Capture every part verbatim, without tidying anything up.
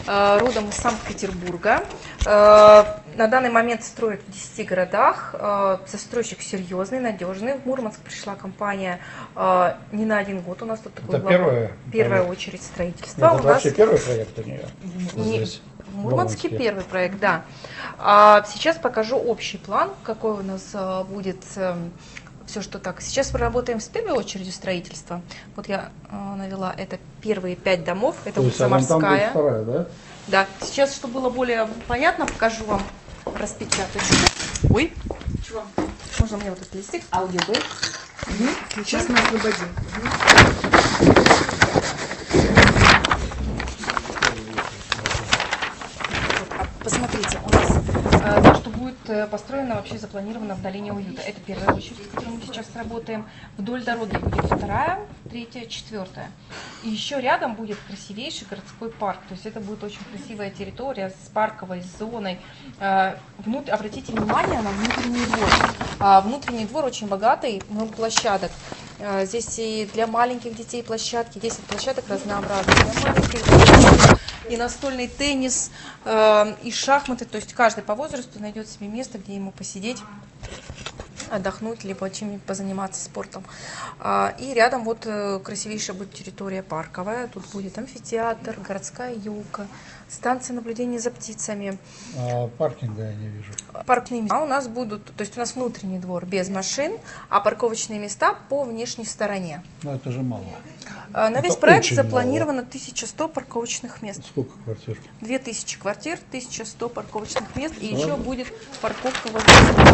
родом из Санкт-Петербурга. На данный момент строят в десяти городах. Застройщик серьезный, надежный. В Мурманск пришла компания не на один год. У нас тут такой первая, первая очередь строительства. Это у нас вообще первый проект у нее? Не, в Мурманске первый проект, да. А сейчас покажу общий план, какой у нас будет все, что так. Сейчас мы работаем с первой очередью строительства. Вот я навела, это первые пять домов, это улица Морская. Вторая, да? Да. Сейчас, чтобы было более понятно, покажу вам распечаточку. Ой, чего? Можно мне вот этот листик? Аудиобук. Угу. Сейчас мы освободим. Угу. Посмотрите, у нас э, то, что будет э, построено, вообще запланировано в долине уюта. Это первая очередь, с которой мы сейчас работаем. Вдоль дороги будет вторая, третья, четвертая. И еще рядом будет красивейший городской парк. То есть это будет очень красивая территория с парковой зоной. Э, внут... Обратите внимание на внутренний двор. А внутренний двор очень богатый, много площадок. Э, здесь и для маленьких детей площадки, десять площадок разнообразных. Для маленьких и настольный теннис, э, и шахматы. То есть каждый по возрасту найдет себе место, где ему посидеть, отдохнуть, либо чем-нибудь позаниматься спортом. А, и рядом вот красивейшая будет территория парковая. Тут будет амфитеатр, городская елка, станция наблюдения за птицами. А паркинга я не вижу. Паркные места у нас будут, то есть у нас внутренний двор без машин, а парковочные места по внешней стороне. Ну это же мало. А, на это весь проект запланировано запланировано тысяча сто парковочных мест. Сколько квартир? две тысячи квартир, тысяча сто парковочных мест, и Ладно. еще будет парковка воздушная.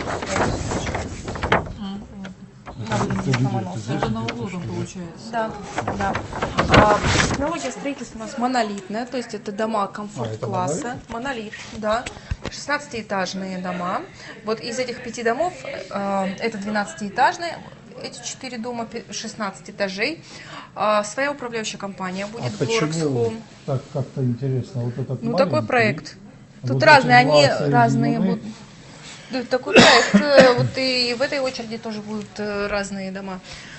Это на углу получается. Да, да. А, технология строительства у нас монолитная, то есть это дома комфорт-класса. А, монолит? монолит, да. шестнадцатиэтажные дома. Вот из этих пяти домов, э, это двенадцатиэтажные, эти четыре дома шестнадцать этажей. А, своя управляющая компания будет. А почему Горском. так как-то интересно? Вот этот Ну, маленький, такой проект. Тут вот разные, эти два они разные соединены. будут. Да, такой проект. э, Вот и в этой очереди тоже будут э, разные дома.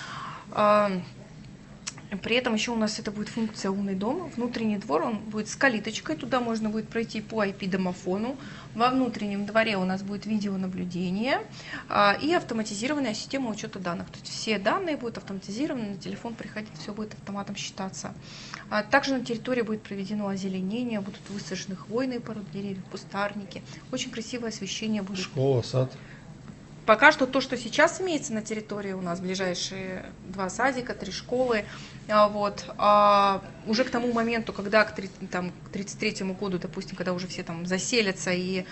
А, При этом еще у нас это будет функция «Умный дом». Внутренний двор, он будет с калиточкой, туда можно будет пройти по ай пи-домофону. Во внутреннем дворе у нас будет видеонаблюдение а, и автоматизированная система учета данных. То есть все данные будут автоматизированы, на телефон приходить, все будет автоматом считаться. А также на территории будет проведено озеленение, будут высажены хвойные породы деревьев, кустарники. Очень красивое освещение будет. Школа, сад. Пока что то, что сейчас имеется на территории у нас, ближайшие два садика, три школы, а, вот, а уже к тому моменту, когда к, там, к тридцать третьему году, допустим, когда уже все там заселятся и,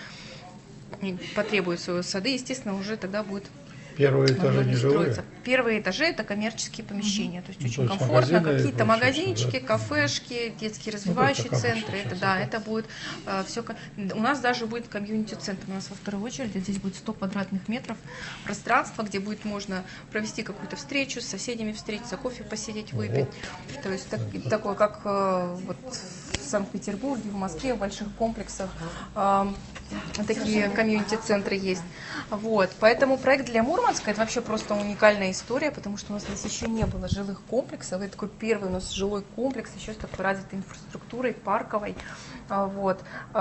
и потребуют свои сады, естественно, уже тогда будет Первые этажи не жилые? Первые этажи — это коммерческие помещения, то есть Ну, очень то есть комфортно, магазины, какие-то магазинчики, да? кафешки, детские развивающие Ну, центры, это, да, сейчас, это будет э, все. У нас даже будет комьюнити-центр, у нас во второй очереди здесь будет сто квадратных метров пространства, где будет можно провести какую-то встречу, с соседями встретиться, кофе посидеть, выпить. Ого. То есть так, такое, как э, вот в Санкт-Петербурге, в Москве, в больших комплексах э, такие комьюнити-центры есть. Вот. Поэтому проект для Мурманска — это вообще просто уникальная история, потому что у нас здесь еще не было жилых комплексов. Это такой первый у нас жилой комплекс, еще с такой развитой инфраструктурой, парковой. Вот.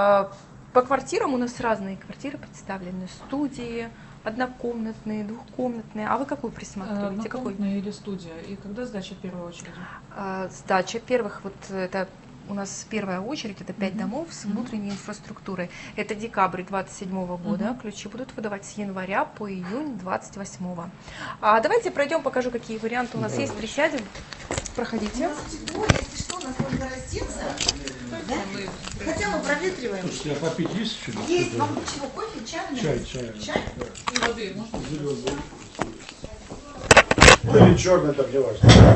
По квартирам у нас разные квартиры представлены, студии, однокомнатные, двухкомнатные. А вы какую присматриваете? Однокомнатная или студия? И когда сдача в первую очередь? Сдача первых, вот это у нас первая очередь, это пять mm-hmm. домов с внутренней mm-hmm. инфраструктурой. Это декабрь двадцать седьмого года. Mm-hmm. Ключи будут выдавать с января по июнь двадцать восьмого. А давайте пройдем, покажу, какие варианты у нас mm-hmm. есть. Присядем. Проходите. У нас тепло, если что, у нас можно раздеться. Да? Хотя мы проветриваем. Слушайте, а попить есть еще? Есть. Вам чего? Кофе, чай? Чай, чай. Чай? И воды можно? Зеленый. Или черный, так не важно.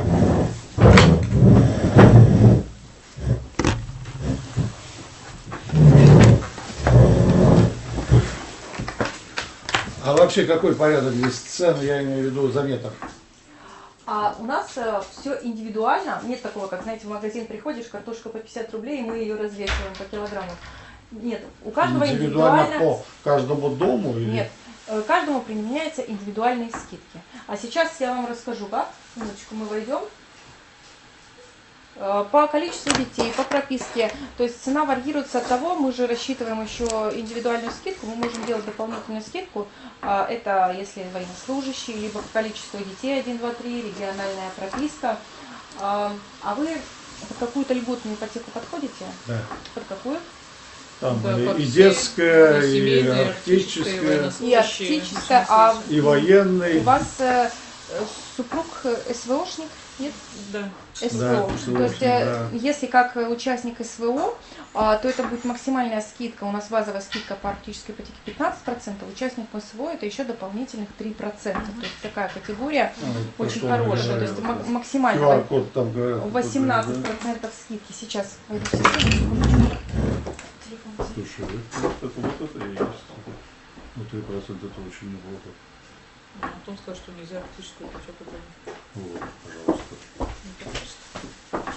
А вообще какой порядок здесь цен, я имею в виду за метр? А у нас э, все индивидуально. Нет такого, как, знаете, в магазин приходишь, картошка по пятьдесят рублей, и мы ее развешиваем по килограмму. Нет, у каждого индивидуально. индивидуально... По каждому дому? Или... Нет, э, каждому применяются индивидуальные скидки. А сейчас я вам расскажу, как. Минуточку, мы войдем. По количеству детей, по прописке, то есть цена варьируется от того, мы же рассчитываем еще индивидуальную скидку, мы можем делать дополнительную скидку, это если военнослужащие, либо по количеству детей один, два, три, региональная прописка. А вы под какую-то льготную ипотеку подходите? Да. Под какую? Там Да, и, под и все, детская, и и семейные, арктическая, военнослужащие, И арктическая, а и военный. у вас э, супруг СВОшник, нет? Да. СВО. Да, То есть, СВОшник, э, да. если как участник СВО, а, то это будет максимальная скидка. У нас базовая скидка по арктической ипотеке пятнадцать процентов, участник СВО это еще дополнительных три процента. То есть такая категория А, вот очень то, что хорошая. он То есть говорил, ма- ку максимально ар код там говорят. восемнадцать да? процентов скидки. Сейчас войду в систему, секундочку. Телефон. Слушай, вот это, вот это и есть. Ну, три процента это очень неплохо. А потом сказать, что нельзя арктическую ипотеку брать. Вот, пожалуйста. Ну, пожалуйста.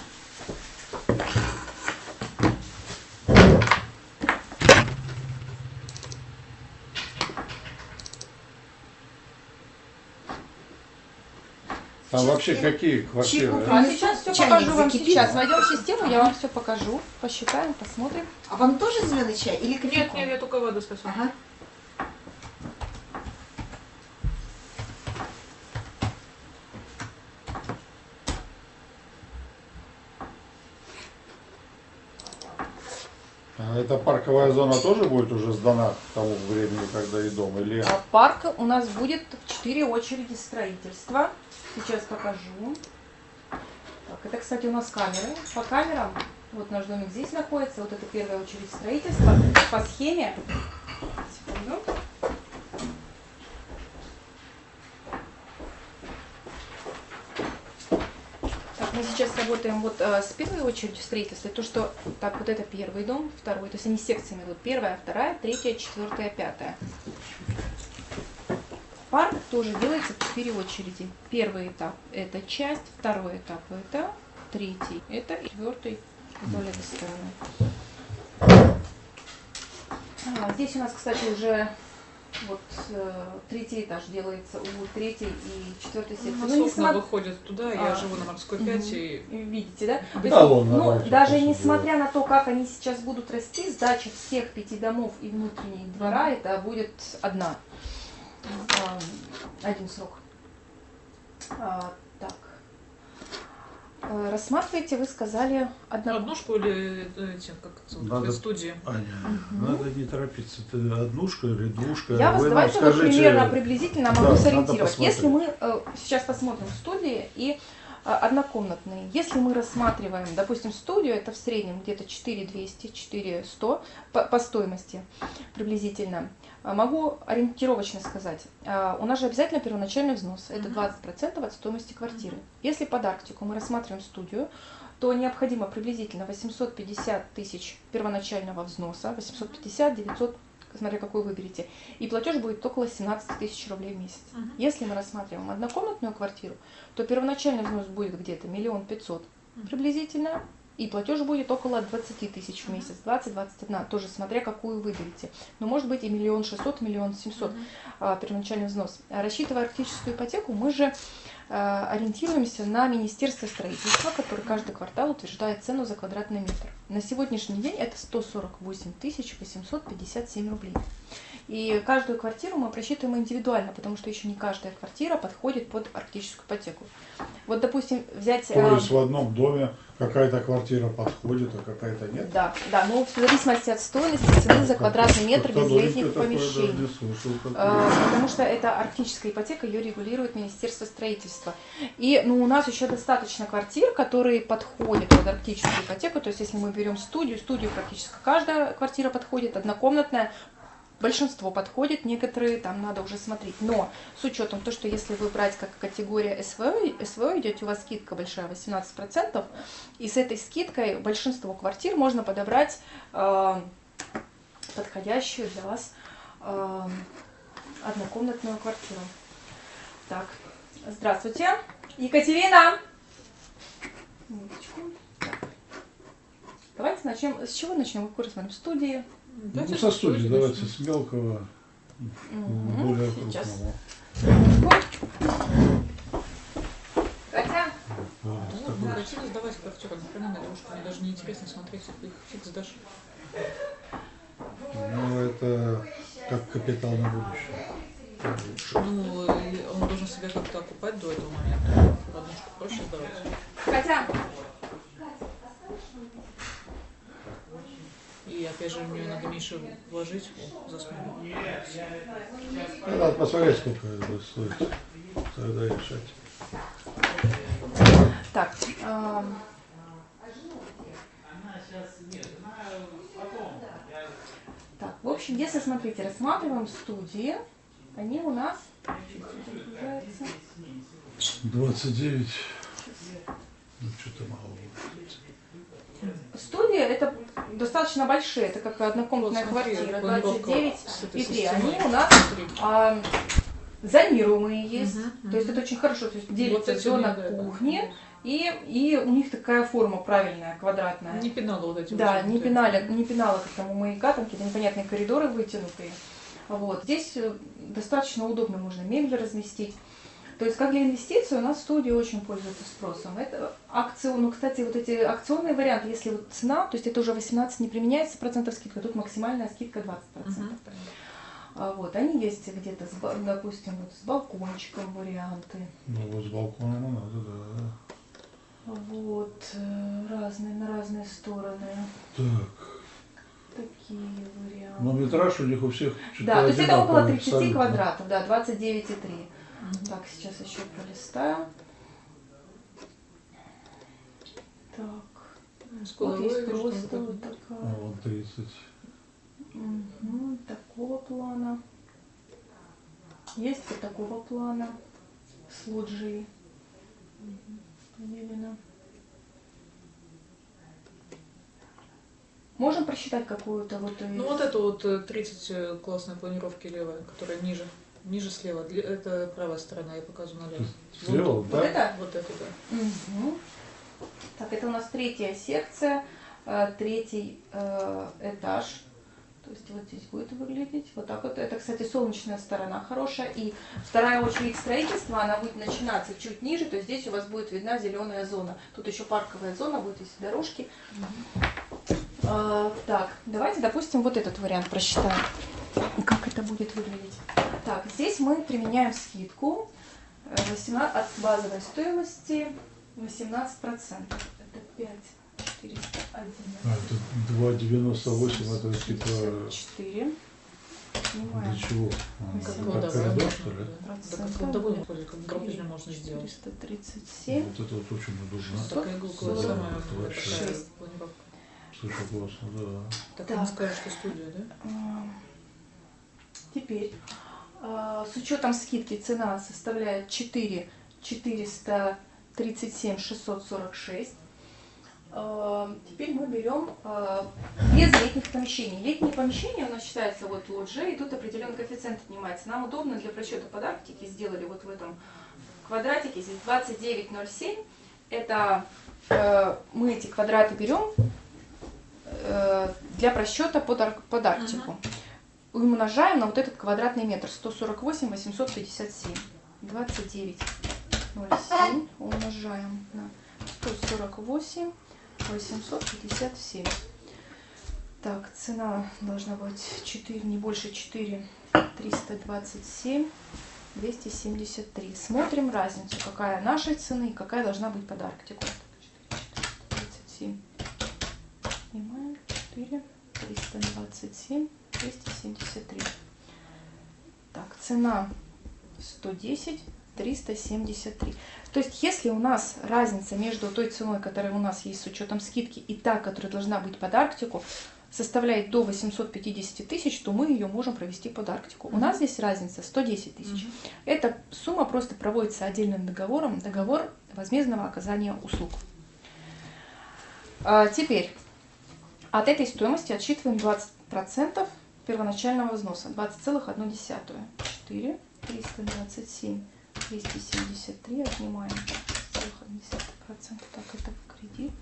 Там вообще какие квартиры? Чайку а? А сейчас все Чайник покажу вам. закипит? Сейчас войдем в систему, я вам все покажу. Посчитаем, посмотрим. А вам тоже зеленый чай или Нет, кофейку? нет, я только воду спасибо. Ага. А эта парковая зона тоже будет уже сдана к тому времени, когда и дом, или... А парк у нас будет в четыре очереди строительства. Сейчас покажу. Так, это, кстати, у нас камеры. По камерам, вот наш домик здесь находится, вот это первая очередь строительства. По схеме, секунду. Так, мы сейчас работаем вот э, с первой очередью строительства. То, что, так, вот это первый дом, второй, то есть они секциями идут. Первая, вторая, третья, четвертая, пятая. Парк тоже делается в четыре очереди. Первый этап – это часть, второй этап – это, третий – это, и четвертый – вдоль этой стороны. А, здесь у нас, кстати, уже вот э, третий этаж делается у третьей и четвертой секции. У нас Ну, окна несмотря- выходят туда, я А. живу на Морской пять, Мгм. и Видите, да? То Да, есть, вон, ну, давайте, даже спасибо. несмотря на то, как они сейчас будут расти, сдача всех пяти домов и внутренней двора, это будет одна. А, один срок. А, так. А, рассматриваете, вы сказали, одна... однушку или э, эти, как это зовут, Надо- студии. Аня, Мгм. надо не торопиться. Это однушка или двушка? Я вас Вы нам давайте вот скажите- примерно приблизительно Да, могу надо сориентировать. посмотреть. Если мы э, сейчас посмотрим студии и э, однокомнатные, если мы рассматриваем, допустим, студию, это в среднем где-то четыре двести - четыре сто по, по стоимости приблизительно. А могу ориентировочно сказать, а, у нас же обязательно первоначальный взнос, это Мгм. двадцать процентов от стоимости квартиры. Если под Арктику мы рассматриваем студию, то необходимо приблизительно восемьсот пятьдесят тысяч первоначального взноса, восемьсот пятьдесят - девятьсот, смотря какой выберете, и платеж будет около семнадцать тысяч рублей в месяц. Мгм. Если мы рассматриваем однокомнатную квартиру, то первоначальный взнос будет где-то миллион пятьсот приблизительно, и платеж будет около двадцать тысяч в месяц, двадцать - двадцать один, тоже смотря какую выберете. Но может быть и миллион шестьсот, миллион семьсот Мгм. а, первоначальный взнос. А рассчитывая арктическую ипотеку, мы же а, ориентируемся на Министерство строительства, которое каждый квартал утверждает цену за квадратный метр. На сегодняшний день это сто сорок восемь тысяч восемьсот пятьдесят семь рублей. И каждую квартиру мы просчитываем индивидуально, потому что еще не каждая квартира подходит под арктическую ипотеку. Вот, допустим, взять... То а, есть в одном доме какая-то квартира подходит, а какая-то нет? Да, да, но в зависимости от стоимости цены за квадратный метр Как-то без домик летних я такое даже помещений. не слышал, такое. А, Потому что это арктическая ипотека, ее регулирует Министерство строительства. И ну, у нас еще достаточно квартир, которые подходят под арктическую ипотеку. То есть если мы берем студию, студию практически каждая квартира подходит, однокомнатная, большинство подходит, некоторые там надо уже смотреть. Но с учетом то, что если вы брать как категория СВО, СВО идете, у вас скидка большая, восемнадцать процентов, и с этой скидкой большинство квартир можно подобрать э, подходящую для вас э, однокомнатную квартиру. Так, здравствуйте, Екатерина. Минуточку. Так. Давайте начнем. С чего начнем? Какой рассмотрим? Студии. Ну, Давайте со с студии, студии давайте начнем. с мелкого, Мгм. более Сейчас. крупного. Минутку. Катя, А, Да, с мы такой- хотели сдавать квартиру на хрена на девушку, мне даже неинтересно смотреть, их фиг сдашь. Ну, это как капитал на будущее. Ну, и он должен себя как-то окупать до этого момента. Однушку проще сдавать. Хотя, И опять же, мне надо меньше вложить о, за смену. Ну, надо посмотреть, сколько это будет стоить. Тогда решать. так, эм, так, в общем, если, смотрите, рассматриваем студии, они у нас загружаются. двадцать девять. Ну, что-то мало. Студия это достаточно большие, это как однокомнатная Вот смотри, квартира, планировка двадцать девять с этой и три. системой. Они у нас а, зонируемые есть, Мгм, то есть мгм. это очень хорошо, то есть делится Вот все эти, на да, да. кухне, и, и у них такая форма правильная, квадратная. Не пенала вот эти Да, вот не вот пенали, не пенала, как там у маяка, там какие-то непонятные коридоры вытянутые. Вот. Здесь э, достаточно удобно, можно мебель разместить. То есть как для инвестиций у нас студия очень пользуется спросом. Это акции, ну, кстати, вот эти акционные варианты, если вот цена, то есть это уже восемнадцать не применяется процентов скидка, тут максимальная скидка двадцать процентов. Мгм. А вот, они есть где-то, с, ба- допустим, вот с балкончиком варианты. Ну, вот с балконом надо, да. Вот, э, разные, на разные стороны. Так. Такие варианты. Но метраж у них у всех что-то Да, то есть это около одинаковый, тридцати абсолютно. квадратов, да, двадцать девять и три. Мгм. Так, сейчас еще пролистаю. Так, Ну, с вот есть кладовой, что просто вот вот так. А такая. вон тридцать. Мгм, такого плана. Есть вот такого плана с лоджией. Поделено. Можем просчитать какую-то вот... Ну вот это вот э, тридцать э, классной планировки левая, которая ниже. Ниже слева. Для- Это правая сторона, я показываю налево. Слева, Вот, да? Вот это? вот это, да. Мгм. Так, это у нас третья секция, э, третий э, этаж. То есть вот здесь будет выглядеть вот так вот. Это, кстати, солнечная сторона хорошая. И вторая очередь строительства, она будет начинаться чуть ниже. То есть здесь у вас будет видна зеленая зона. Тут еще парковая зона, будет есть дорожки. А, так, давайте, допустим, вот этот вариант просчитаем. Как это будет выглядеть? Так, здесь мы применяем скидку э, восемнадцать, от базовой стоимости восемнадцать процентов. Это пять четыреста А, одиннадцать. это два девяносто восемь, это типа шестьдесят четыре. для чего? А, Как как кладовая коридор, можно, что ли? да. Да, Процентов. как кладовую находит, как гробницу можно сделать. четыреста тридцать семь. Вот это вот очень удобно. Такая иголка сорок самая шесть. такая планировка. Слушай, классно, да. Так, Так. не скажешь, что студия, да? А, Теперь, а, с учетом скидки цена составляет четыре четыреста тридцать семь шестьсот сорок шесть. А, Теперь мы берем а, без летних помещений. Летние помещения у нас считается вот лоджия, и тут определенный коэффициент отнимается. Нам удобно для просчета под Арктики сделали вот в этом квадратике, здесь двадцать девять ноль семь. Это э, мы эти квадраты берем э, для просчета под, ар- под Арктику. И умножаем на вот этот квадратный метр сто сорок восемь восемьсот пятьдесят семь. двадцать девять ноль семь умножаем на сто сорок восемь восемьсот пятьдесят семь. Так, цена должна быть четыре, не больше четыре триста двадцать семь двести семьдесят три. Смотрим разницу, какая нашей цены и какая должна быть под Арктику. тридцать семь. Снимаем четыре триста двадцать семь двести семьдесят три. Так, цена сто десять триста семьдесят три. То есть, если у нас разница между той ценой, которая у нас есть с учетом скидки, и та, которая должна быть под Арктику, составляет до восемьсот пятьдесят тысяч, то мы ее можем провести под Арктику. У нас здесь разница сто десять тысяч. Эта сумма просто проводится отдельным договором, договор возмездного оказания услуг. А теперь от этой стоимости отсчитываем двадцать процентов первоначального взноса, двадцать целых одну десятую. четыре триста двадцать семь двести семьдесят три отнимаем двадцать целых одну десятую процента. Так, это в кредит.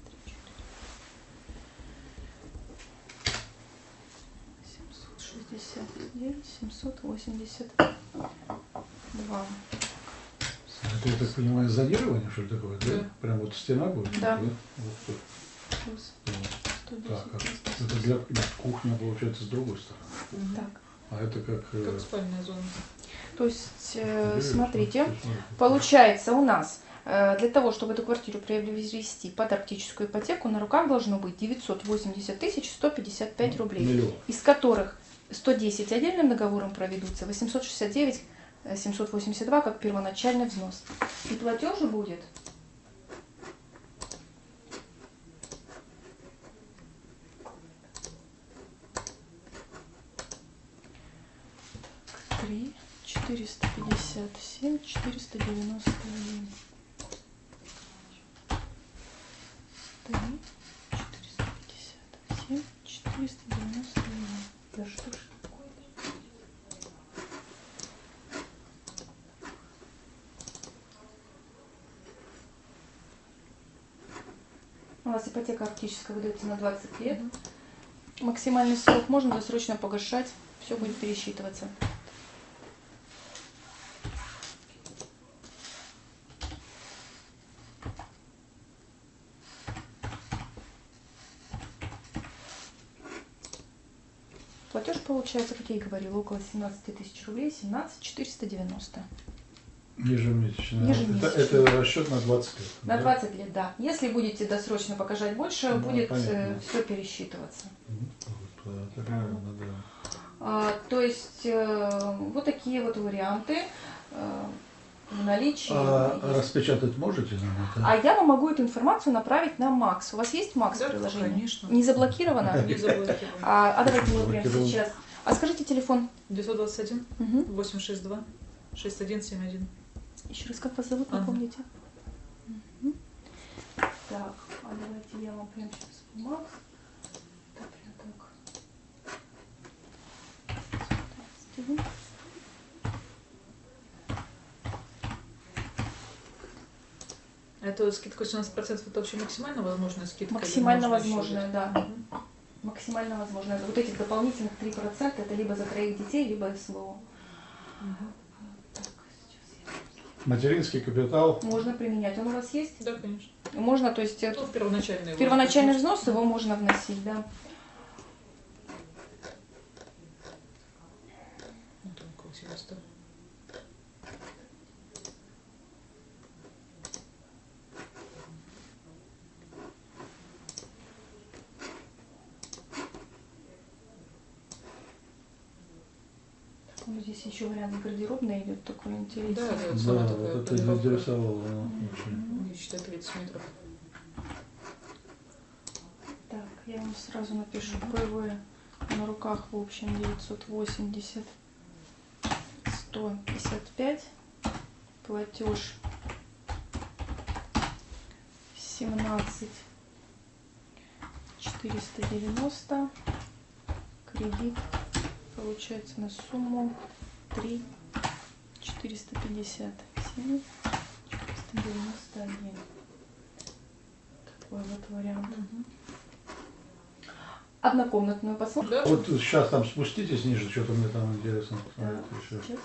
семьсот шестьдесят девять семьсот восемьдесят два. Это, я так понимаю, зонирование, что ли, такое, да? Да. Прям вот стена будет? Да. Вот тут. Плюс сто Так, десять, а триста это для для кухни, получается, с другой стороны. Мгм. Так, А это как... э, Как спальная зона. то есть, э, дверь, смотрите, что- что- получается у нас э, для того, чтобы эту квартиру приобрести под арктическую ипотеку, на руках должно быть девятьсот восемьдесят тысяч сто пятьдесят пять рублей, Миллион. из которых сто десять отдельным договором проведутся, восемьсот шестьдесят девять семьсот восемьдесят два как первоначальный взнос. И платеж будет три четыреста пятьдесят семь четыреста девяносто один. три четыреста пятьдесят семь четыреста девяносто один. Да что ж такое? У нас ипотека арктическая выдается на двадцать лет. Максимальный срок можно досрочно погашать, все будет пересчитываться. Платеж получается, как я и говорила, около семнадцати тысяч рублей, семнадцать четыреста девяносто. Ежемесячно. Ежемесячно. Это, это расчет на двадцать лет. На да? двадцать лет, да. Если будете досрочно погашать больше, Ну, будет понятно. все пересчитываться. Ну, вот, это правильно, да. А, то есть э, вот такие вот варианты э, в наличии. А есть. распечатать можете нам это? А я вам могу эту информацию направить на Макс. У вас есть Макс Да, приложение? конечно. Не заблокировано? Не заблокируем. А, а давайте мы прямо Заблокировал. сейчас. А скажите телефон. девятьсот двадцать один Угу. восемьсот шестьдесят два шестьдесят один семьдесят один. Еще раз, как вас зовут, Анна. напомните? Мгм. Так, а давайте я вам прямо сейчас Макс. Так, прям так. Это скидка восемнадцать процентов, это вообще максимально возможная скидка? или Максимально можно еще возможная, взять? да. Мгм. Максимально возможно. Вот этих дополнительных три процента это либо за троих детей, либо СВО. Мгм. Так, сейчас Материнский капитал. я- Можно применять. Он у вас есть? Да, конечно. Можно, то есть э, Ну, первоначальный. его первоначальный взнос. взнос его можно вносить, да. Ну, там около семьсот. Ну, здесь еще вариант гардеробный идет такой интересный. Да, да, Да, сама вот такая это планировка. заинтересовало. ну, очень. Не считай тридцать метров. Так, я вам сразу напишу ПВ на руках в общем девятьсот восемьдесят сто пятьдесят пять, платеж семнадцать четыреста девяносто, кредит получается на сумму три четыреста пятьдесят семь четыреста девяносто один. Такой вот вариант. Однокомнатную посмотрим. Да? Вот сейчас там спуститесь ниже, что-то мне там интересно Да, посмотреть еще. сейчас.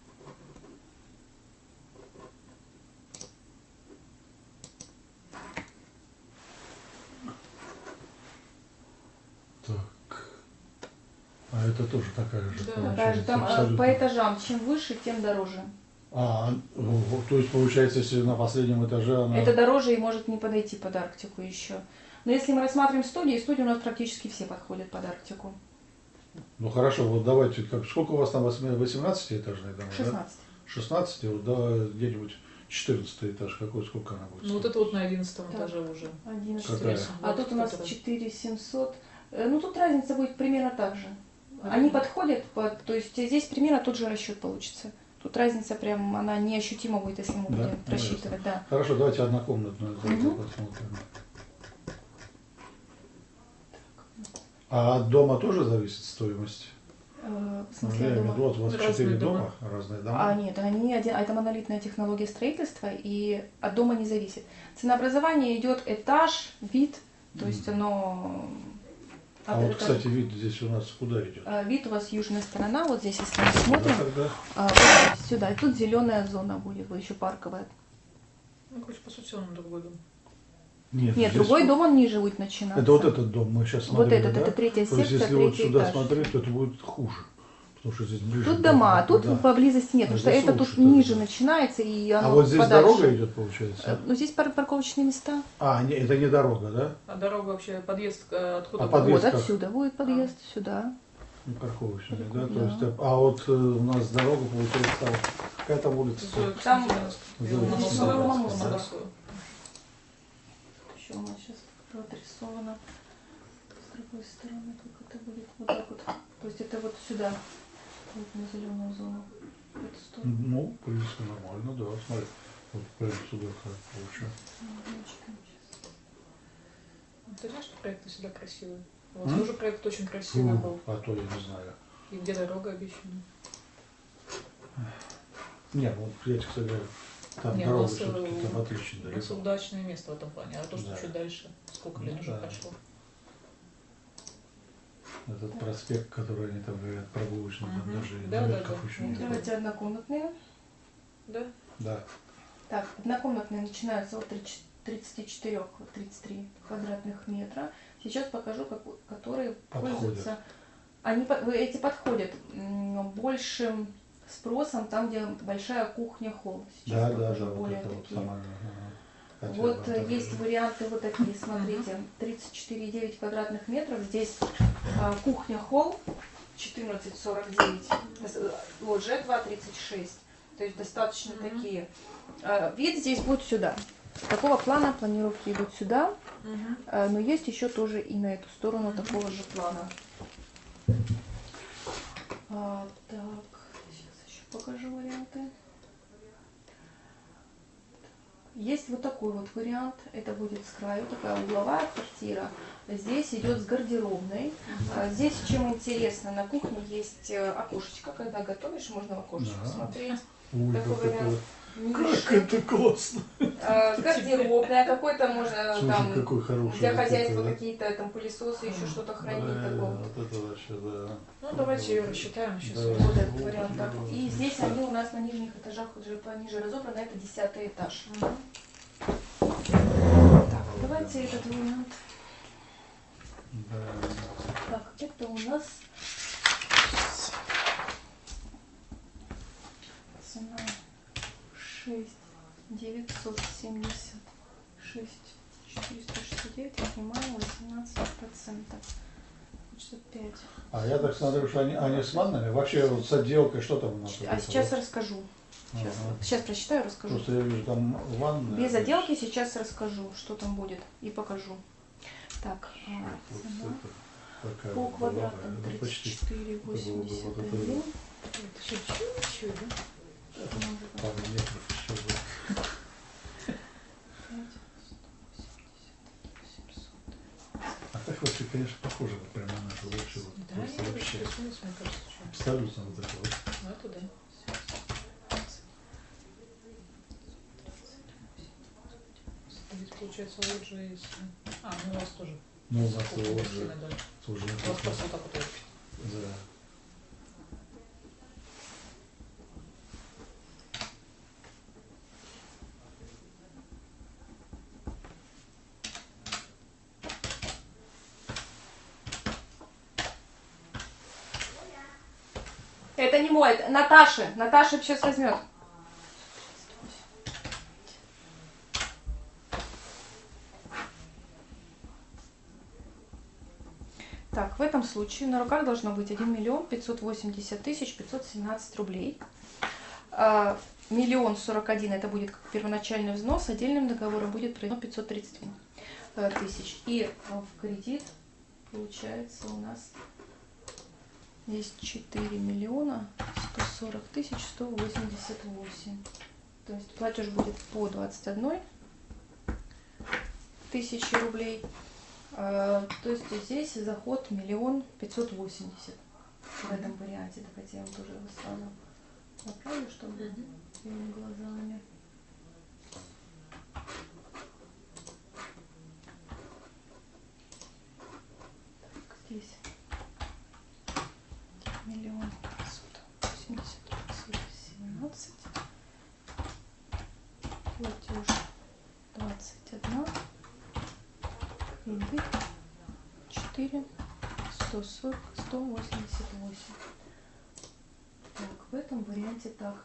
Так. А это тоже такая же, Да. получается, Такая же, там э, абсолютно. по этажам, чем выше, тем дороже. А, ну, вот, то есть получается, если на последнем этаже она... Это дороже и может не подойти под Арктику еще. Но если мы рассматриваем студии, студии у нас практически все подходят под Арктику. Ну хорошо, вот давайте, как, сколько у вас там, восемнадцатиэтажные дома? Да? шестнадцать. шестнадцать, вот давай где-нибудь четырнадцатый этаж, какой, сколько она будет? Ну, вот это вот на одиннадцатом Так. этаже уже. одиннадцать. Какая? А тут у нас Которая- четыре семьсот. Э, Ну тут разница будет примерно так же. Они Мгм. подходят под, то есть здесь примерно тот же расчет получится. Тут разница прям, она неощутима будет, если мы Да? будем Ну, рассчитывать, да. Хорошо, давайте однокомнатную давайте Мгм. посмотрим. А от дома тоже зависит стоимость? Э, В Ну, смысле, я я имею в думаю- виду, вот у вас Разные четыре дома, дома. разные дома. А нет, они один, а это монолитная технология строительства и от дома не зависит. Ценообразование идет этаж, вид, то есть оно А вот, кстати, вид здесь у нас куда идет? а, вид у вас южная сторона, вот здесь, если мы Да, смотрим, тогда? а, вот здесь, сюда, и тут зеленая зона будет, вот еще парковая. Ну, короче, по сути, он другой дом. Нет, Нет, здесь другой вот- дом, он ниже будет начинаться. Это вот этот дом, мы сейчас Вот смотрели, этот, да? это третья То есть, секция, если вот третий сюда этаж. смотреть, то это будет хуже. Потому что здесь ближе. Тут к дома, а дому, тут да. поблизости нет, А потому что здесь это лучше тут тогда. ниже начинается, и оно А вот здесь подальше. дорога идет, Э, получается? Ну, здесь пар- парковочные места. А, не, это не дорога, да? А дорога вообще, подъезд э, откуда? А будет? подъезд Вот как? отсюда будет подъезд, сюда. Не парковочная, да? Да. То есть, э, а вот э, у нас дорога, получается, там, какая там улица? Зоя Там- Константиновская. Зоя Я Константиновская. Ломоносова. Ломоносова. Ломоносова. Еще у нас сейчас отрисовано с другой стороны, как это будет. Вот так вот. То есть это вот сюда, вот на зеленую зону. В эту сторону. Ну, в принципе, нормально, да, смотри. Вот прям сюда как получается. Ты знаешь, что проекты всегда красивые? Вот тоже проект очень красивый Фу, был. а то я не знаю. И где дорога обещана. Не, вот я тебе кстати, говорю, там Не, у дорога нас, все-таки э, там отлично У нас далеко. удачное место в этом плане, а то, что Да. чуть дальше, сколько лет Ну уже да. прошло. Этот проспект, который они там говорят, прогулочный, там Мгм. даже Да, да, наверху да. еще Ну, нет. Давайте однокомнатные. Да? Да. Так, однокомнатные начинаются от тридцати четырёх, тридцать три квадратных метра. Сейчас покажу, как, которые Подходят. пользуются. Они, по- вы- эти подходят м, большим спросом там, где большая кухня-холл. Сейчас Да, да, покажу да, вот более это вот такие. самое. ага. Хотя Вот бы э, так есть же. варианты вот такие, смотрите, тридцать четыре и девять квадратных метров, здесь а, кухня-холл четырнадцать сорок девять, э, лоджия два тридцать шесть, то есть достаточно Мгм. такие. А, вид здесь будет сюда. Такого плана планировки идут сюда, Угу. а, но есть еще тоже и на эту сторону Мгм. такого же плана. А, так, сейчас еще покажу варианты. Есть вот такой вот вариант. Это будет с краю такая угловая квартира. Здесь идет с гардеробной. А здесь чем интересно, на кухне есть э, окошечко. Когда готовишь, можно в окошечко Да. смотреть. Ой, такой как вариант. это, Ниша. как это классно. А, гардеробная, какой-то можно Слушай, там какой хороший. для вот хозяйства это, да. какие-то там пылесосы, еще что-то хранить Да, такого. вот это вообще, да. Ну, давайте ее рассчитаем сейчас. Да. Вот этот вариант. Так. И здесь они у нас на нижних этажах уже пониже разобраны. Это десятый этаж. Мгм. Так, давайте этот вариант. Да. Так, это у нас цена шесть девятьсот семьдесят шесть четыреста шестьдесят девять, отнимаем восемнадцать процентов. шестьдесят пять. А я так смотрю, что они, они с маннами. Вообще вот с отделкой, что там у нас? А сейчас расскажу. Сейчас, Ага. сейчас прочитаю, расскажу. Просто я вижу там ванна. Без отделки сейчас расскажу, что там будет, и покажу. Так, а, Вот цена это такая по вот была, квадратам ну, тридцать почти. четыре восемьдесят вот это один. Это чуть-чуть, да? Пару метров еще было. А так вообще, конечно, похоже вот прямо на нашу вообще. Вот, Да, просто я вообще. вообще, мне кажется, что. Абсолютно вот это вот. Ну, это да. Здесь получается лоджия из... А, ну у вас тоже. Ну, у нас кухня, уже, гостиная, да. уже У вас просто вот так вот. да. Это не мой, это Наташи. Наташа сейчас возьмет. Так, в этом случае на руках должно быть один миллион пятьсот восемьдесят тысяч пятьсот семнадцать рублей. А, Миллион сорок один это будет как первоначальный взнос, отдельным договором будет проведено пятьсот тридцать тысяч. И а, в кредит получается у нас здесь четыре миллиона сто сорок тысяч сто восемьдесят восемь. То есть платеж будет по двадцать одной тысячи рублей. А, то есть здесь заход миллион пятьсот восемьдесят в этом варианте. Давайте я вам тоже его сразу направлю, чтобы своими глазами. Так, Здесь миллион пятьсот восемьдесят семнадцать. Платеж двадцать одна. Прибыль четыре сто сорок сто восемьдесят восемь. Так, в этом варианте так.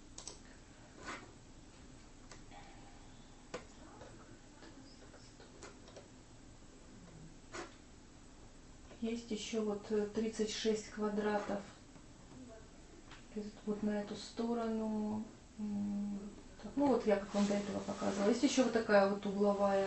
Есть еще вот тридцать шесть квадратов. Этот вот на эту сторону. Так, ну вот я как вам до этого показывала. Есть еще вот такая вот угловая.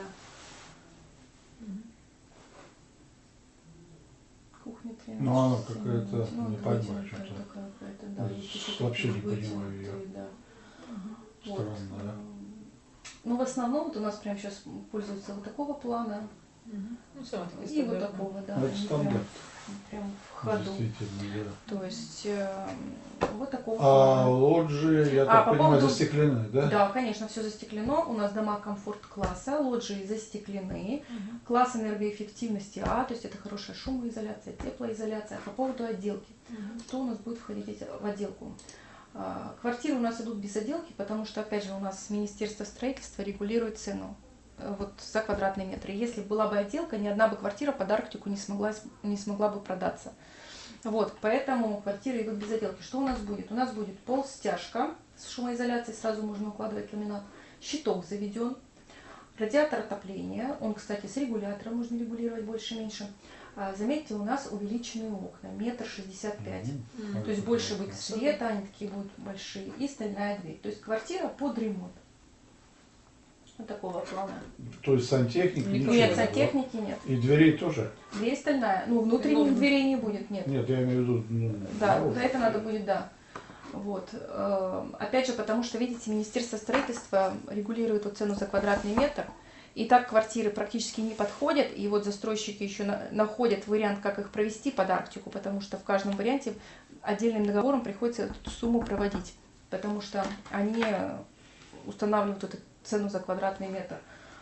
Кухня тринадцать. Ну она какая-то, ну, не пойму, вытянутая что-то. такая какая-то, да. Ну, Есть еще вообще такие не понимаю её. вытянутые, да. Вот. Странно, да? Ну, в основном вот у нас прям сейчас пользуются вот такого плана Ну, все, и вот такого, да. Ну, это они стандарт. Прям, прям в ходу. Действительно, да. То есть э, вот такого А плана. лоджии, я А, так по понимаю, поводу- застеклены, да? Да, конечно, все застеклено. У нас дома комфорт-класса, лоджии застеклены. Класс энергоэффективности А, то есть это хорошая шумоизоляция, теплоизоляция. По поводу отделки. Что у нас будет входить в отделку? А, Квартиры у нас идут без отделки, потому что, опять же, у нас Министерство строительства регулирует цену э, вот за квадратный метр. И если была бы отделка, ни одна бы квартира под Арктику не смогла, с- не смогла бы продаться. Вот, поэтому квартиры идут без отделки. Что у нас будет? У нас будет пол-стяжка с шумоизоляцией, сразу можно укладывать ламинат. Щиток заведен. Радиатор отопления, он, кстати, с регулятором, можно регулировать больше-меньше. А, Заметьте, у нас увеличенные окна, метр шестьдесят пять. Мгм. То есть больше будет света, они такие будут большие, и стальная дверь. То есть квартира под ремонт. Вот такого плана. То есть сантехники ничего? Нет, да? сантехники нет. И дверей тоже? Дверь стальная. Ну, внутренних Ну, дверей не будет, нет. Нет, я имею в виду, ну, Да, наружу. за это надо будет, да. Вот. э, Опять же, потому что, видите, Министерство строительства регулирует вот цену за квадратный метр, и так квартиры практически не подходят, и вот застройщики еще на- находят вариант, как их провести под Арктику, потому что в каждом варианте отдельным договором приходится эту сумму проводить, потому что они устанавливают эту цену за квадратный метр.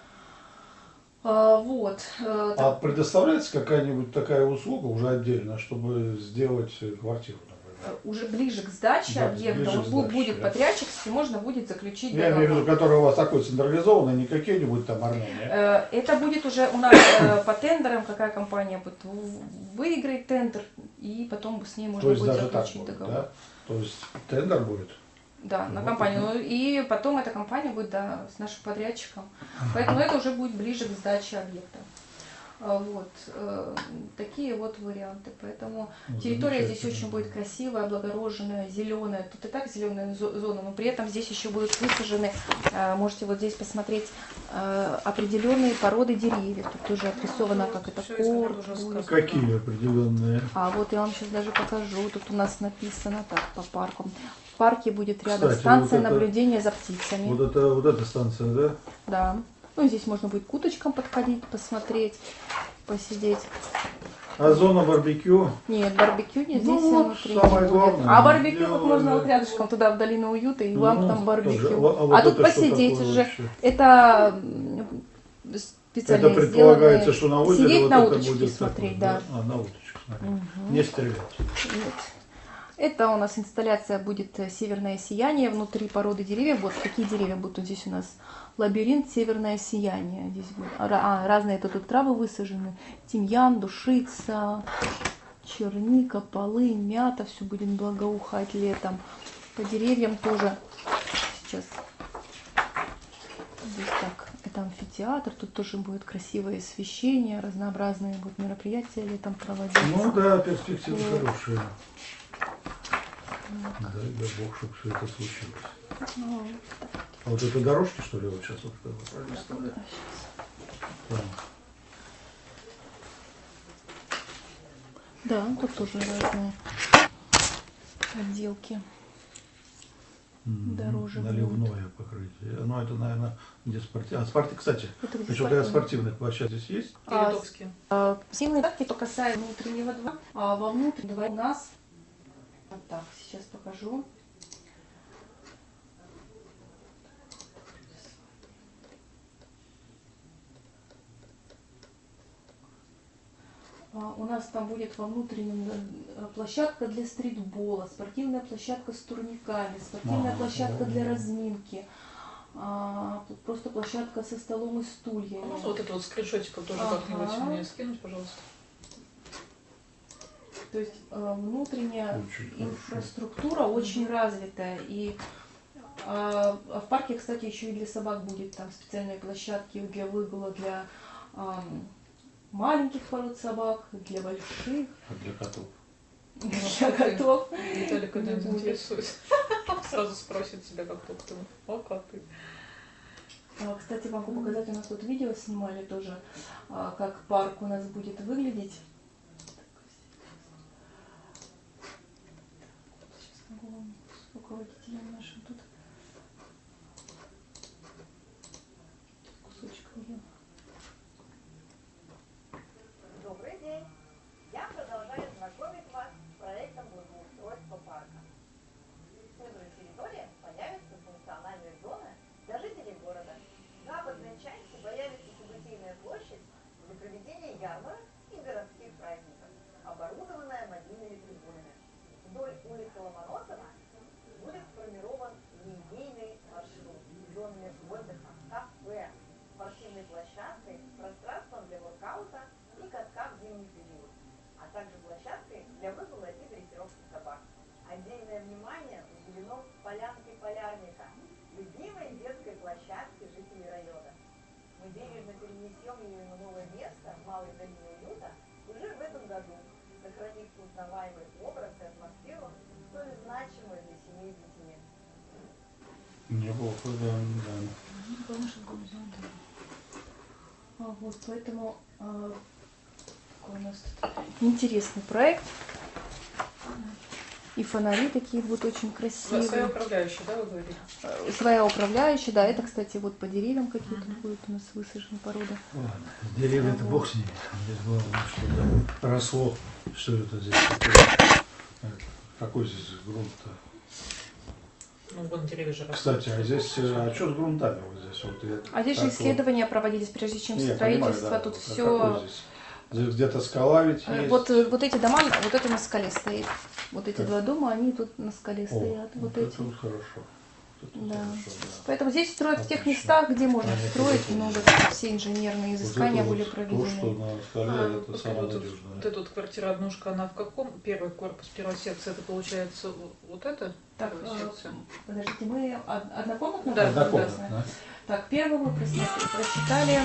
А, Вот. э, А предоставляется какая-нибудь такая услуга уже отдельно, чтобы сделать э, квартиру, например? Уже ближе к сдаче Да, объекта, ближе вот к бу- сдаче, будет да. подрядчик, и можно будет заключить Я имею в договор. виду, который у вас такой централизованный, не какие-нибудь там Армения. Э, Это будет уже у нас э, по тендерам, какая компания будет в- выиграет тендер, и потом с ней То можно есть будет даже так заключить будет, договор. да? То есть тендер будет? Да, на Вот компанию. это. Ну, и потом эта компания будет, да, с нашим подрядчиком. Поэтому это уже будет ближе к сдаче объекта. А, Вот. э, Такие вот варианты. Поэтому Ну, территория здесь замечательно. очень будет красивая, облагороженная, зеленая. Тут и так зеленая зо- зона, но при этом здесь еще будут высажены, э, можете вот здесь посмотреть, э, определенные породы деревьев. Тут тоже отрисовано, как это Всё, если корт можно уже будет. сказать. Какие определенные? А вот я вам сейчас даже покажу. Тут у нас написано так по парку. В парке будет рядом Кстати, станция вот это- наблюдения за птицами. Вот это, вот эта станция, да? Да. Ну, здесь можно будет к уточкам подходить, посмотреть, посидеть. А зона барбекю? Нет, барбекю не здесь, Ну а вот, внутри самое не будет. главное. А барбекю вот Дело, можно да. вот рядышком туда в долину уюта, и вам Ну, там тоже. барбекю. А вот- а А, вот тут это что посидеть такое уже. вообще? Это м, специально Это предполагается, сделанные- что на озере Сидеть вот на это уточке будет смотреть, такое, да. А, на уточке смотреть. Мгм. Не стрелять. Нет. Это у нас инсталляция будет э, «Северное сияние». Внутри породы деревьев. Вот какие деревья будут вот здесь у нас. Лабиринт «Северное сияние». Здесь будет, а, а, разные тут, тут травы высажены. Тимьян, душица, черника, полынь, мята. Все будет благоухать летом. По деревьям тоже сейчас. Здесь так. Это амфитеатр. Тут тоже будет красивое освещение. Разнообразные будут мероприятия летом проводиться. Ну да, перспективы Вот. хорошие. Дай да бог, чтобы все это случилось. Ну, А вот это дорожки, что ли, вот сейчас вот как бы пролистывали? да, щас. Так. Да, тут тоже разные отделки. М, Дороже Наливное покрытие. Ну, это, наверное, где спортивное. А спорт, кстати, Это где значит, для спортивный. спортивных площадок здесь есть? А, Литовские. Сильные датки только касаются внутреннего двора, а во внутреннем дворе у нас... Вот так, сейчас покажу. А, У нас там будет во внутреннем э, площадка для стритбола, спортивная площадка с турниками, спортивная Ага, площадка о. для разминки, а, тут просто площадка со столом и стульями. А можно вот это вот скриншотиком тоже Ага. как-нибудь мне скинуть, пожалуйста? То есть э, внутренняя Очень хорошо. инфраструктура очень развитая. И а, а в парке, кстати, еще и для собак будет там специальные площадки для выгула для ам, маленьких пород собак, для больших, А для котов. для котов. Виталий, когда Не нибудь будет. интересует, сразу спросит себя, как только ты. О, коты. А, Кстати, могу показать, у нас тут видео снимали тоже, а, как парк у нас будет выглядеть. Сейчас могу вам с руководителем нашим тут кусочек видео. Добрый день! Я продолжаю знакомить вас с проектом благоустройства парка. Скоро на территории появятся функциональные зоны для жителей города. В западной части появится событийная площадь для проведения ярмарок и городских праздников, оборудованная мобильными трибунами. Вдоль улицы Ломоносова будет сформирован линейный маршрут с зонами отдыха, кафе, спортивной площадкой, пространством для воркаута и катка в зимний период, а также площадкой для выгула и дрессировки собак. Отдельное внимание уделено полянке полярника, любимой детской площадке жителей района. Мы бережно перенесем ее на новое место в Малой долине уюта уже в этом году, сохранив узнаваемый образ и атмосферу, столь значимую для семей с детьми. Неплохо, да, да. А, вот, поэтому а, такой у нас тут интересный проект. И фонари такие будут очень Своя красивые. управляющая, да, вы говорите? Э, Своя управляющая, да, это, кстати, вот по деревьям какие-то будут у нас высажены породы. Ладно, деревья это бог с ними. Здесь главное, чтобы росло. Что это здесь такое? Какой здесь грунт-то? Ну, вон деревья же растут. Кстати, а здесь, э, а что с грунтами вот здесь? Вот, я- А здесь же так исследования проводились, прежде чем вот- Не, я понимаю, строительство. да, Тут вот, а все. какой здесь? Здесь где-то скала ведь есть. Вот, э, вот эти дома, вот это на скале стоит. Вот эти Так. два дома, они тут на скале О, стоят. Вот это эти. вот хорошо. Это вот Да. хорошо, да. Поэтому здесь строят в тех Отлично. местах, где можно Понятно, строить. это Много точно. все инженерные Вот изыскания это были вот проведены. То, что на скале, А, это вот самое вот тут- надежное. Вот эта вот квартира однушка, она в каком? Первый корпус, первая секция, это получается вот- вот это? Так, Первая э, секция. подождите, мы од- однокомнатную? Да, Однокомнатная, да? Так, первую мы просмотрели, прочитали.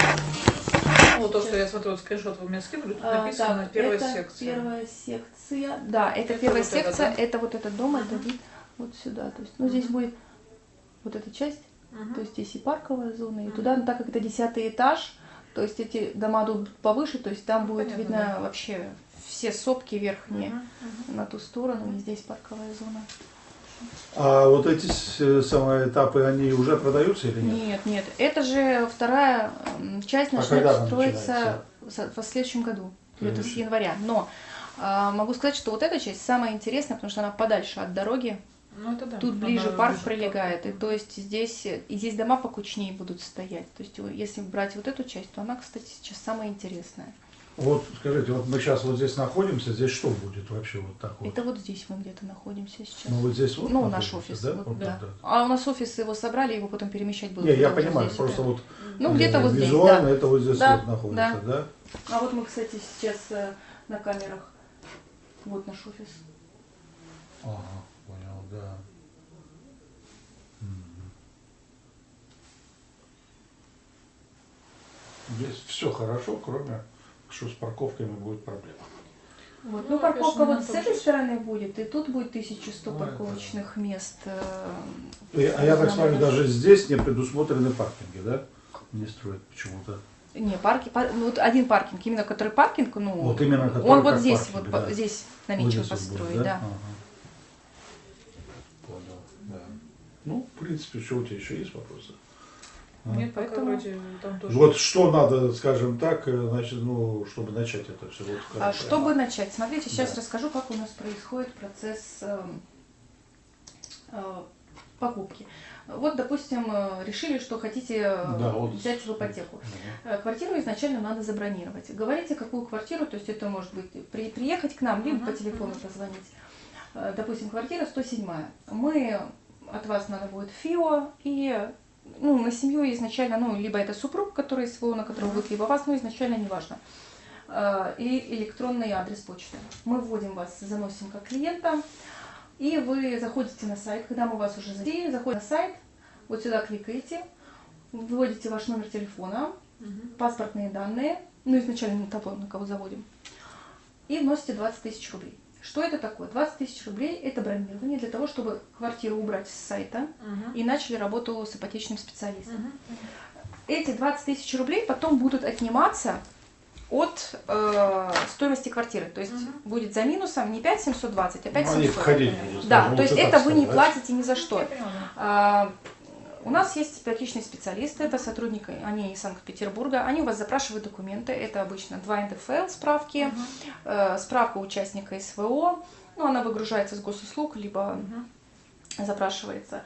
Ну, то, что я смотрю, вот скриншот вы мне скинули, тут А, написано так, первая это секция. первая секция. Да, это, Это первая вот это, секция, да? это вот этот дом, это Мгм. вид вот сюда. То есть, ну, здесь будет вот эта часть, Мгм. то есть здесь и парковая зона, и Мгм. туда, ну, так как это десятый этаж, то есть эти дома идут повыше, то есть там Ну, будет понятно, видно да. вообще все сопки верхние Мгм, мгм. на ту сторону, и здесь парковая зона. А вот эти с- самые этапы, они уже продаются или нет? Нет, нет, это же вторая м, часть А начнет когда она строиться с- в следующем году, где-то с Следующий. января. Но а, могу сказать, что вот эта часть самая интересная, потому что она подальше от дороги. Ну, это да. Тут Она ближе парк ближе к прилегает, и парку. то есть здесь и здесь дома покучнее будут стоять. То есть его- если брать вот эту часть, то она, кстати, сейчас самая интересная. Вот скажите, вот мы сейчас вот здесь находимся, здесь что будет вообще вот так вот? Это вот здесь мы где-то находимся сейчас. Ну вот здесь вот Ну, наш находимся, офис. да? вот, Вот да. так, да. А у нас офис его собрали, его потом перемещать будут. Не, я туда уже понимаю, здесь. просто вот Ну, э, где-то вот здесь, визуально да. это вот здесь Да, вот находится, да? А вот мы, кстати, сейчас э, на камерах. Вот наш офис. Ага, понял, да. Мгм. Здесь все хорошо, кроме что с парковками будет проблема. Вот. Ну, Ну, парковка конечно, вот надо с этой учесть. стороны будет, и тут будет тысяча сто Ну, это парковочных мест. э, И- А я так Нам смотрю, надо- даже здесь не предусмотрены паркинги, да? Не строят почему-то. Не, парки, пар- ну, вот один паркинг, именно который паркинг, ну, Вот именно который он вот как здесь, паркинг, вот да. по- здесь Вот намечен здесь вот будет, построить, да. Ага. Понял, да. Ну, в принципе, что у тебя еще есть вопросы? А? Нет, пока Поэтому- вроде там тоже. Вот что надо, скажем так, э, значит, ну, чтобы начать это все. Вот, А короче. чтобы начать, смотрите, сейчас Да. расскажу, как у нас происходит процесс э, э, покупки. Вот, допустим, э, решили, что хотите э, Да, вот. взять в ипотеку. Э, Квартиру изначально надо забронировать. Говорите, какую квартиру, то есть это может быть при, приехать к нам, либо Мгм. по телефону позвонить. Э, Допустим, квартира сто семь. Мы, от вас надо будет ФИО и ну, на семью изначально, ну, либо это супруг, который СВО, на которого будет, либо вас, но изначально неважно. Э, И электронный адрес почты. Мы вводим вас, заносим как клиента. И вы заходите на сайт, когда мы вас уже завели, заходите на сайт, вот сюда кликаете, вводите ваш номер телефона, Мгм. паспортные данные, ну изначально на того, на кого заводим, и вносите двадцать тысяч рублей. Что это такое? двадцать тысяч рублей – это бронирование для того, чтобы квартиру убрать с сайта Мгм. и начали работу с ипотечным специалистом. Мгм. Эти двадцать тысяч рублей потом будут отниматься от э, стоимости квартиры. То есть Мгм. будет за минусом не пять семьсот двадцать, а пять Ну, они семьсот. входить будут. Да, скажем, то есть лучше это так вы не сказать. платите ни за что. Я поняла, да. А, У нас есть ипотечные специалисты, это сотрудники, они из Санкт-Петербурга, они у вас запрашивают документы, это обычно два эн дэ эф эл справки, Мгм. э, справка участника эс вэ о, ну, она выгружается с госуслуг, либо Мгм. запрашивается.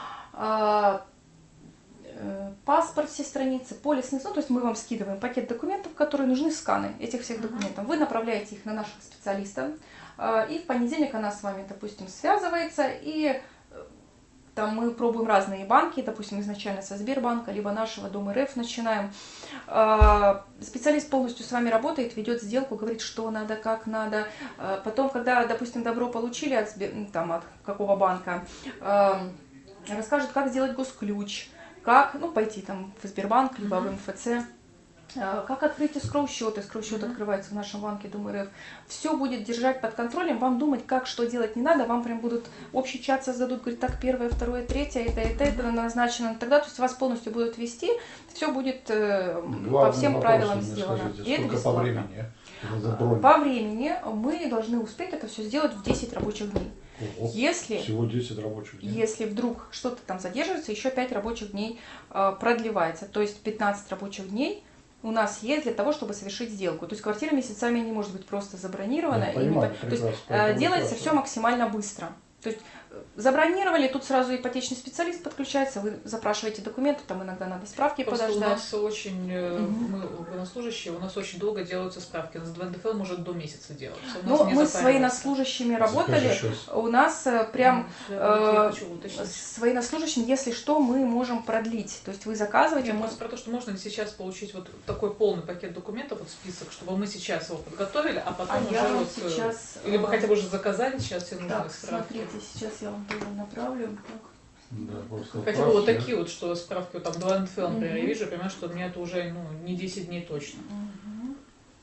А, э, Паспорт, все страницы, полисный, ну, то есть мы вам скидываем пакет документов, которые нужны, сканы этих всех Мгм. документов. Вы направляете их на наших специалистов, а, и в понедельник она с вами, допустим, связывается, и э, там мы пробуем разные банки, допустим, изначально со Сбербанка, либо нашего Дом эр эф начинаем. А, Специалист полностью с вами работает, ведет сделку, говорит, что надо, как надо. А Потом, когда, допустим, добро получили от, Сбер- там, от какого банка, а, расскажет, как сделать госключ, как, ну, пойти там в Сбербанк, либо в эм эф це, а, как открыть эскроу-счет, эскроу-счет Мгм. открывается в нашем банке Дом эр эф. Все будет держать под контролем, вам думать, как, что делать не надо, вам прям будут общий чат создадут, говорит, так, первое, второе, третье, это, это, это назначено тогда, то есть вас полностью будут вести, все будет э, по Главный всем вопрос правилам мне сделано. скажите, И это сколько по бесплатно. времени? а? Это бронь. По времени мы должны успеть это все сделать в десять рабочих дней. Ого, Если Всего десять рабочих дней. Если вдруг что-то там задерживается, еще пять рабочих дней э, продлевается. То есть пятнадцать рабочих дней у нас есть для того, чтобы совершить сделку. То есть квартира месяцами не может быть просто забронирована. Я и понимаю, не по- То есть прекрасно, э, поэтому делается спрашиваю. все максимально быстро. То есть э, забронировали, тут сразу ипотечный специалист подключается, вы запрашиваете документы, там иногда надо справки Просто у подождать. нас очень, э, Мгм. мы военнослужащие, у нас очень долго делаются справки. У нас два эн дэ эф эл может до месяца делаться. У нас Ну, не мы с запаривается. военнослужащими работали, Скажи щас. у нас э, прям Ну, я вот э, хочу уточнить. с военнослужащими, если что, мы можем продлить. То есть вы заказываете, Нет, мы просто про то, что можно ли сейчас получить вот такой полный пакет документов, вот список, чтобы мы сейчас его подготовили, а потом А уже я вам вот, э, сейчас, либо э, хотя бы уже заказали сейчас все нужные Так, справки. смотрите, сейчас я вам тоже направлю. Так. Да, просто Хотя бы вот отправьте. такие вот, что справки, вот там два эн дэ эф эл, например, я Мгм. вижу, я понимаю, что мне это уже ну, не десять дней точно. Мгм.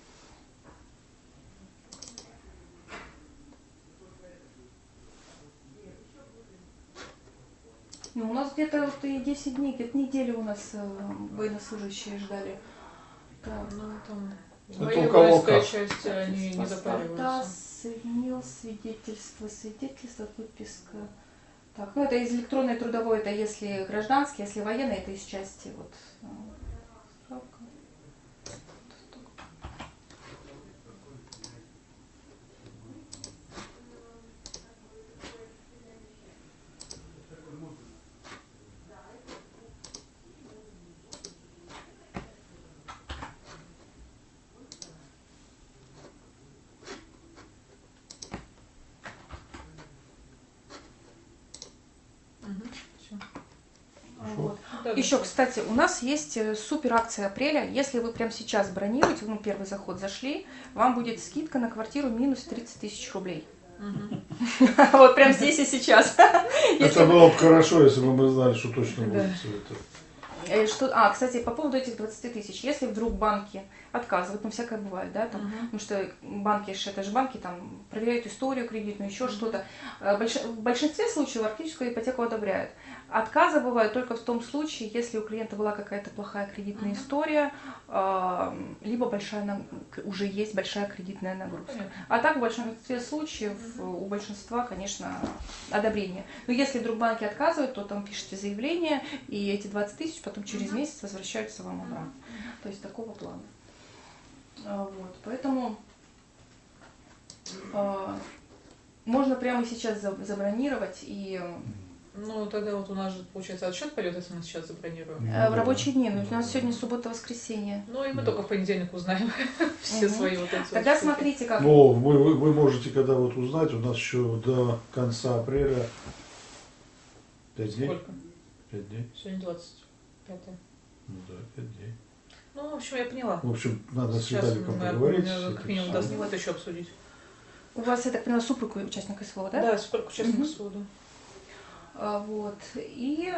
Ну, у нас где-то вот и десять дней, где-то неделю у нас э, военнослужащие ждали. Так. Ну, там Это моя у кого воинская как. часть, они не Паспорта, запариваются. соединил, свидетельство, свидетельство, выписка. Так, ну это из электронной трудовой, это если гражданский, если военный, это из части вот. э, справка. Мгм, всё. Вот. Да, да, Еще, да. кстати, у нас есть э, супер акция апреля. Если вы прямо сейчас бронируете, ну, первый заход зашли, вам будет скидка на квартиру минус тридцать тысяч рублей. Мгм. Вот прямо здесь и сейчас. Это было бы хорошо, если бы мы знали, что точно Да. будет все это. Э, Что, а, кстати, по поводу этих двадцати тысяч. Если вдруг банки отказывают, ну, всякое бывает, да, там, Мгм. потому что банки, ж- это же банки, там, проверяют историю кредитную, еще Мгм. что-то. Э, больш- В большинстве случаев арктическую ипотеку одобряют. Отказы бывают только в том случае, если у клиента была какая-то плохая кредитная Мгм. история, а, либо большая, наг- уже есть большая кредитная нагрузка. Понятно. А так в большинстве случаев э, у большинства, конечно, одобрение. Но если вдруг банки отказывают, то там пишите заявление, и эти двадцать тысяч потом через Мгм. месяц возвращаются вам обратно. То есть такого плана. А, Вот, поэтому а, можно прямо сейчас за- забронировать и Ну, тогда вот у нас же, получается, отсчет пойдет, если мы сейчас забронируем. Э, В рабочие дни, ну, у нас сегодня суббота-воскресенье. Ну, и мы только в понедельник узнаем все Мгм. свои вот эти вот Тогда штуки. смотрите, как... Ну, вы, вы, вы можете, когда вот узнать, у нас еще до конца апреля пять дней. Сколько? Пять дней. Сегодня двадцать пятое. Ну да, пять дней. Ну, в общем, я поняла. В общем, надо с Сейчас Виталиком мы, поговорить. наверное, с как этим минимум самым. должны вот еще обсудить. У вас, я так поняла, супруг участник СВО, да? Да, сколько участников Мгм. суда. А, Вот. И,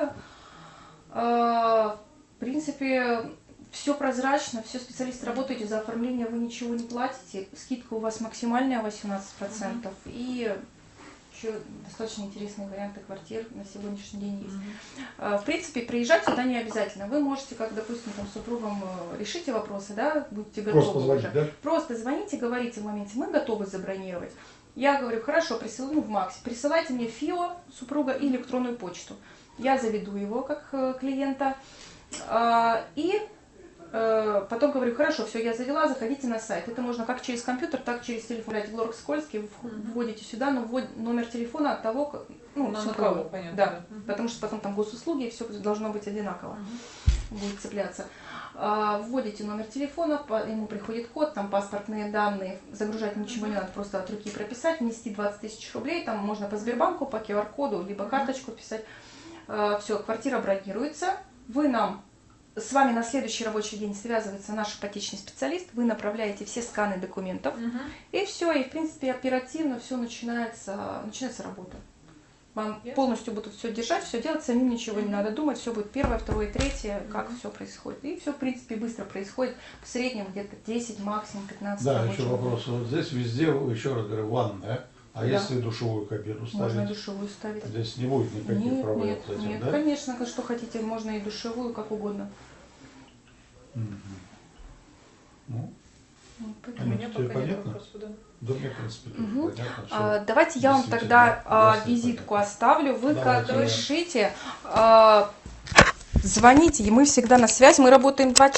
а, в принципе, все прозрачно, все специалисты работаете, за оформление вы ничего не платите, скидка у вас максимальная восемнадцать процентов, и еще достаточно интересные варианты квартир на сегодняшний день есть. А, В принципе, приезжать сюда не обязательно. Вы можете, как, допустим, там, с супругом э, решите вопросы, да, будете готовы Просто позвонить, уже. да? Просто звоните, говорите в моменте, мы готовы забронировать. Я говорю, хорошо, присылаю, ну, в Максе, присылайте мне ФИО супруга и электронную почту. Я заведу его как э, клиента. А, и э, потом говорю, хорошо, все, я завела, заходите на сайт. Это можно как через компьютер, так через телефон. Лорак Скользкий, вы вводите сюда, но вводите номер телефона от того, как- ну, Ну, на супруга. кого, понятно. Да, Мгм. потому что потом там госуслуги, все должно быть одинаково, будет цепляться. А, Вводите номер телефона, по- ему приходит код, там паспортные данные, загружать ничего не надо, просто от руки прописать, внести двадцать тысяч рублей, там можно по Сбербанку, по ку ар коду, либо карточку писать. Все, квартира бронируется, вы нам, с вами на следующий рабочий день связывается наш ипотечный специалист, вы направляете все сканы документов, Мгм. и все, и в принципе оперативно все начинается, начинается работа. Вам Ясно. полностью будут все держать, все делать, самим ничего не надо думать, все будет первое, второе, третье, как все происходит. И все, в принципе, быстро происходит. В среднем где-то десять, максимум пятнадцать Да, рабочих еще дней. вопрос. Вот здесь везде, еще раз говорю, ванная. А Да. если душевую кабину Можно и ставить? душевую ставить. Здесь не будет никаких Нет, проблем нет, с этим, нет, да? конечно, что хотите, можно и душевую, как угодно. Мгм. Ну, Ну, У поэтому- меня тебе пока нет понятно? вопросов, да. да мне, в принципе, тоже Мгм. понятно. всё. А, Давайте я вам Действительно, тогда а, ясно, визитку понятно. оставлю. Вы Давайте, как да. решите, а, звоните, и мы всегда на связи. Мы работаем два